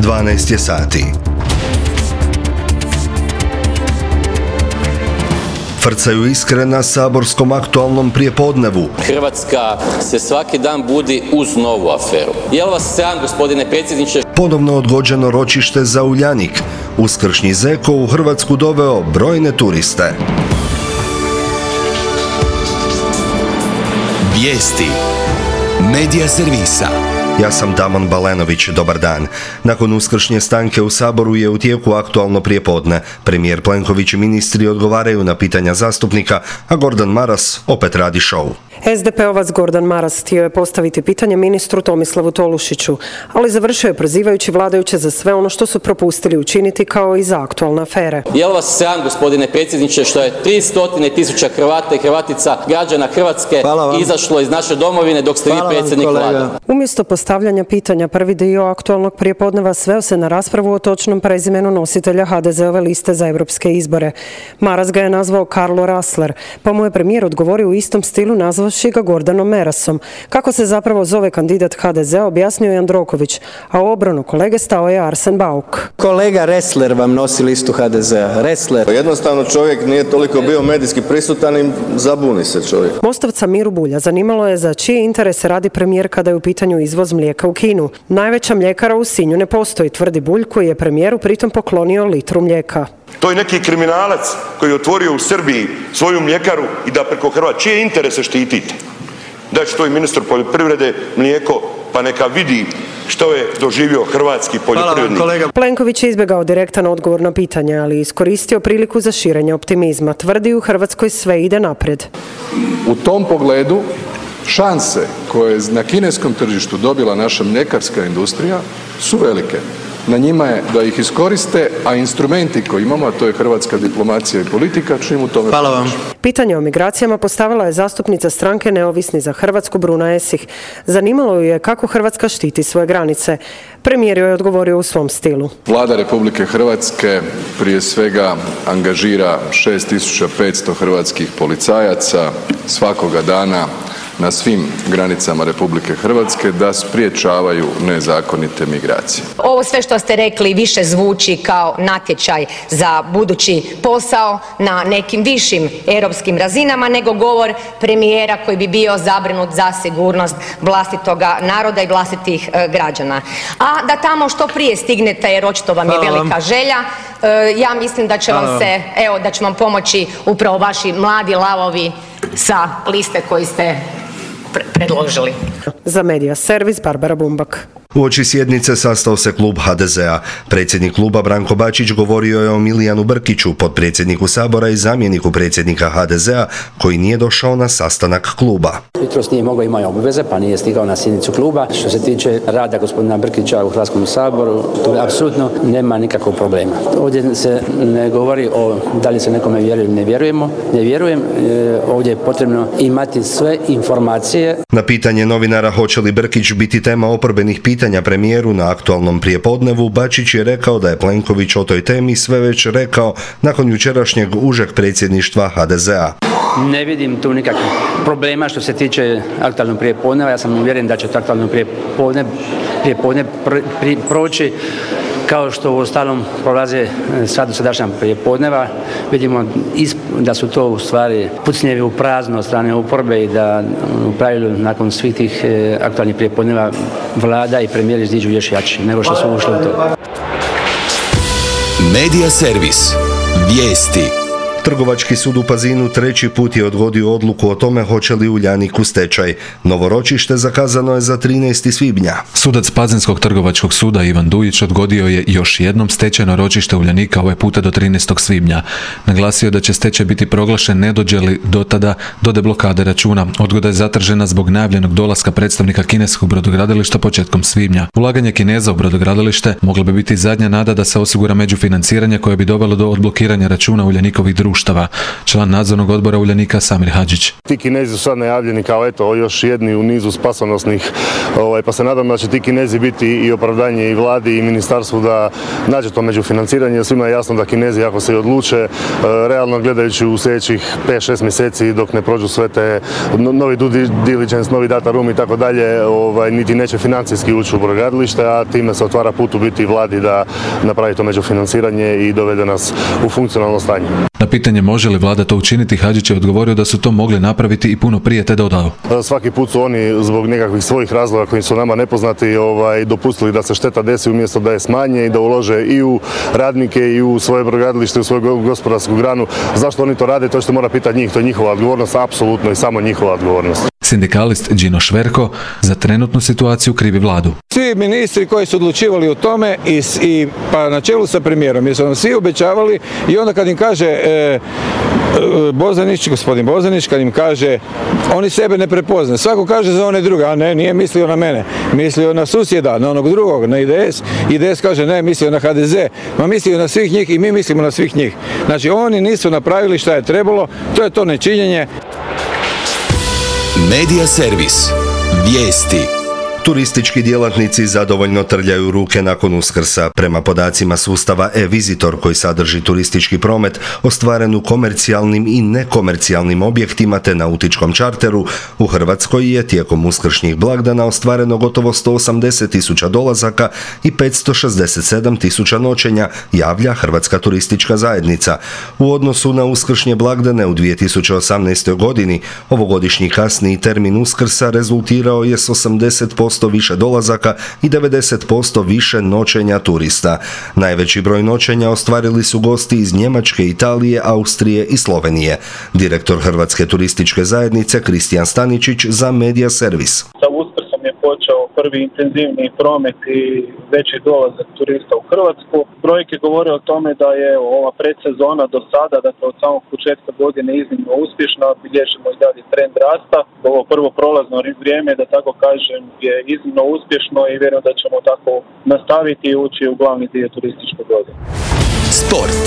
12 je sati. Frcaju iskre na saborskom aktualnom prijepodnevu. Hrvatska se svaki dan budi uz novu aferu. Je li vas sram, gospodine predsjedniče? Ponovno odgođeno ročište za Uljanik. Uskršnji Zeko u Hrvatsku doveo brojne turiste. Vijesti Medija servisa. Ja sam Damon Balenović, dobar dan. Nakon uskršnje stanke u Saboru je u tijeku aktualno prijepodne. Premijer Plenković i ministri odgovaraju na pitanja zastupnika, a Gordan Maras opet radi šou. SDP-ovac Gordan Maras htio je postaviti pitanje ministru Tomislavu Tolušiću, ali završio je prozivajući vladajuće za sve ono što su propustili učiniti kao i za aktualne afere. Je li vas sram, gospodine predsjedniče, što je 300.000 Hrvata i Hrvatica, građana Hrvatske izašlo iz naše domovine dok ste vi predsjednik Vlade? Umjesto postavljanja pitanja, prvi dio aktualnog prijepodneva sveo se na raspravu o točnom prezimenu nositelja HDZ-ove liste za europske izbore. Maras ga je nazvao Karlo Rassler, pa mu je premijer odgovorio u istom stilu nazvavši ga Gordanom Marasom. Kako se zapravo zove kandidat HDZ-a, objasnio je Jandroković, a u obranu kolege stao je Arsen Bauk. Kolega Ressler vam nosi listu HDZ-a. Ressler. Jednostavno čovjek nije toliko bio medijski prisutan i zabuni se čovjek. Mostovca Miru Bulja zanimalo je za čije interese radi premijer kada je u pitanju izvoz mlijeka u Kinu. Najveća mljekara u Sinju ne postoji, tvrdi Bulj, koji je premijeru pritom poklonio litru mlijeka. To je neki kriminalac koji je otvorio u Srbiji svoju mljekaru i da preko Hrvatske. Čije interese štitite? Da će to i ministar poljoprivrede mlijeko, pa neka vidi što je doživio hrvatski poljoprivrednik. Plenković je izbjegao direktan odgovor na pitanje, ali iskoristio priliku za širenje optimizma. Tvrdi u Hrvatskoj sve ide naprijed. U tom pogledu šanse koje je na kineskom tržištu dobila naša mljekarska industrija su velike. Na njima je da ih iskoriste, a instrumenti koje imamo, a to je hrvatska diplomacija i politika, će im u tome pomoći. Pitanje o migracijama postavila je zastupnica stranke Neovisni za Hrvatsku Bruna Esih. Zanimalo ju je kako Hrvatska štiti svoje granice. Premijer joj je odgovorio u svom stilu. Vlada Republike Hrvatske prije svega angažira 6500 hrvatskih policajaca svakoga dana na svim granicama Republike Hrvatske da spriječavaju nezakonite migracije. Ovo sve što ste rekli više zvuči kao natječaj za budući posao na nekim višim europskim razinama nego govor premijera koji bi bio zabrinut za sigurnost vlastitoga naroda i vlastitih građana. A da tamo što prije stignete, jer očito vam je velika želja, ja mislim da će vam se, da će vam pomoći upravo vaši mladi lavovi sa liste koji ste predložili. Za Medija servis Barbara Bumbak. Uoči sjednice sastao se klub HDZ-a. Predsjednik kluba Branko Bačić govorio je o Milijanu Brkiću, potpredsjedniku Sabora i zamjeniku predsjednika HDZ-a, koji nije došao na sastanak kluba. Jutros nije mogao, imao obveze, pa nije stigao na sjednicu kluba. Što se tiče rada gospodina Brkića u Hrvatskom saboru, tu apsolutno nema nikakvog problema. Ovdje se ne govori o da li se nekome vjeruje ili ne vjerujem. Ovdje je potrebno imati sve informacije. Na pitanje novinara hoće li Brkić biti tema oporbenih pitanja premijeru na aktualnom prijepodnevu, Bačić je rekao da je Plenković o toj temi sve već rekao nakon jučerašnjeg užeg predsjedništva HDZ-a. Ne vidim tu nikakvih problema što se tiče aktualnog prijepodneva. Ja sam uvjeren da će to aktualno prijepodne proći kao što u ostalom prolaze sva dosadašnja prijepodneva. Vidimo da su to u stvari pucnjevi u prazno od strane oporbe i da u pravilu nakon svih tih aktualnih prijepodneva Vlada i premijer iziđu još jači nego što su ušli u to. Medija servis. Vijesti. Trgovački sud u Pazinu treći put je odgodio odluku o tome hoće li Uljanik u stečaj. Novo ročište zakazano je za 13. svibnja. Sudac Pazinskog trgovačkog suda Ivan Dujić odgodio je još jednom stečajno ročište Uljanika, ovaj puta do 13. svibnja. Naglasio da će stečaj biti proglašen ne dođe li do tada do deblokade računa. Odgoda je zatražena zbog najavljenog dolaska predstavnika kineskog brodogradilišta početkom svibnja. Ulaganje Kineza u brodogradilište moglo bi biti zadnja nada da se osigura međufinanciranje koje bi dovelo do odblokiranja računa Uljanikovih društava. društava. Član nadzornog odbora Uljanika Samir Hadžić. Ti Kinezi su sad najavljeni kao još jedni u nizu spasonosnih, pa se nadam da će ti Kinezi biti i opravdanje i vladi i ministarstvu da nađe to međufinanciranje. Svima je jasno da Kinezi ako se i odluče, realno gledajući u sljedećih 5-6 mjeseci dok ne prođu sve te novi due diligence, novi data room i tako dalje, niti neće financijski ući u brodogradilište, a time se otvara put u biti vladi da napravi to međufinanciranje i dovede nas u funkcionalno stanje. Na pitanje može li vlada to učiniti, Hadžić je odgovorio da su to mogli napraviti i puno prije, te dodao. Svaki put su oni zbog nekakvih svojih razloga koji su nama nepoznati dopustili da se šteta desi umjesto da je smanje i da ulože i u radnike i u svoje brodogradilište, u svoju gospodarsku granu. Zašto oni to rade, to što mora pitati njih, to je njihova odgovornost, apsolutno i samo njihova odgovornost. Sindikalist Đino Šverko za trenutnu situaciju krivi vladu. Svi ministri koji su odlučivali o tome pa na čelu sa premijerom, jer su nam svi obećavali i onda kad im kaže gospodin Bozanić, kad im kaže, oni sebe ne prepoznaju. Svako kaže za one druge, a ne, nije mislio na mene, mislio na susjeda, na onog drugog, na IDS. IDS kaže ne, mislio na HDZ, ma mislio na svih njih i mi mislimo na svih njih. Znači oni nisu napravili šta je trebalo, to je to nečinjenje. Medija servis. Vijesti. Turistički djelatnici zadovoljno trljaju ruke nakon Uskrsa. Prema podacima sustava e-Visitor koji sadrži turistički promet ostvaren u komercijalnim i nekomercijalnim objektima te nautičkom čarteru, u Hrvatskoj je tijekom uskršnjih blagdana ostvareno gotovo 180.000 dolazaka i 567.000 noćenja, javlja Hrvatska turistička zajednica. U odnosu na uskršnje blagdane u 2018. godini, ovogodišnji kasniji termin Uskrsa rezultirao je s 80% više dolazaka i 90% više noćenja turista. Najveći broj noćenja ostvarili su gosti iz Njemačke, Italije, Austrije i Slovenije. Direktor Hrvatske turističke zajednice Kristijan Staničić za Medija servis. Sa Uskrsom je počeo prvi intenzivni promet i veći dolazak turista u Hrvatsku. Brojke govore o tome da je ova predsezona do sada, dakle od samog početka godine, iznimno uspješna. Bilježimo i dalje trend rasta. Ovo prvo prolazno vrijeme, da tako kažem, je iznimno uspješno i vjerujem da ćemo tako nastaviti i ući u glavni dio turističke godine. Sport.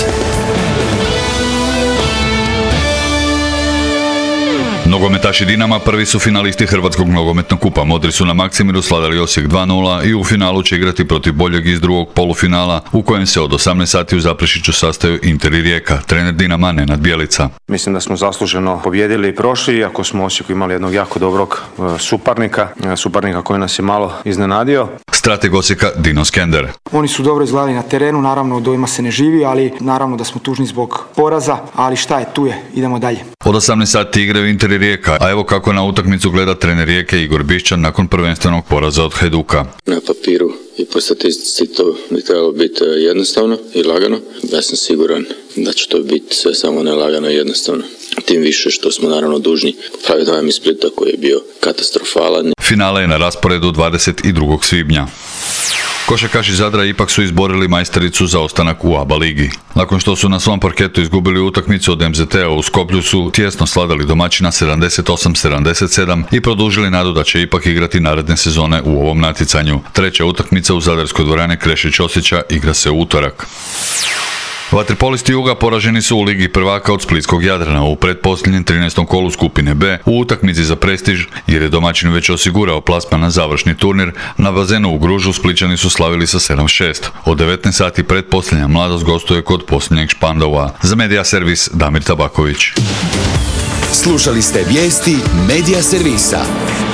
Nogometaši Dinama prvi su finalisti Hrvatskog nogometnog kupa. Modri su na Maksimiru slavili Osijek 2:0 i u finalu će igrati protiv boljeg iz drugog polufinala u kojem se od 18 sati u Zaprešiću sastaju Inter i Rijeka. Trener Dinama Nenad Bjelica. Mislim da smo zasluženo pobijedili i prošli, iako smo u Osijeku imali jednog jako dobrog suparnika koji nas je malo iznenadio. Strateg Osijeka Dino Skender. Oni su dobro izgledali na terenu, naravno od dojma se ne živi, ali naravno da smo tužni zbog poraza, ali šta je, tu je, idemo dalje. Od 18 sati igraju Inter i Rijeka, a evo kako na utakmicu gleda trener Rijeke Igor Bišćan nakon prvenstvenog poraza od Hajduka. Na papiru i po statistici to bi trebalo biti jednostavno i lagano. Ja sam siguran da će to biti sve samo ne lagano i jednostavno. Tim više što smo naravno dužni popraviti ovaj Splita koji je bio katastrofalan. Finale je na rasporedu 22. svibnja. Košarkaši Zadra ipak su izborili majstoricu za ostanak u ABA ligi. Nakon što su na svom parketu izgubili utakmicu od MZT-a u Skoplju su tjesno sladali domaćina 78-77 i produžili nadu da će ipak igrati naredne sezone u ovom natjecanju. Treća utakmica u Zadarskoj dvorani Krešić Osića igra se u utorak. Vaterpolisti Juga poraženi su u Ligi prvaka od Splitskog Jadrana u pretposljednjem 13. kolu skupine B u utakmici za prestiž, jer je domaćin već osigurao plasman na završni turnir. Na bazenu u Gružu Splićani su slavili sa 7:6. Od 19 sati pretposljednja Mladost gostuje kod posljednjeg Špandova. Za Medija servis Damir Tabaković. Slušali ste vijesti Medija servisa.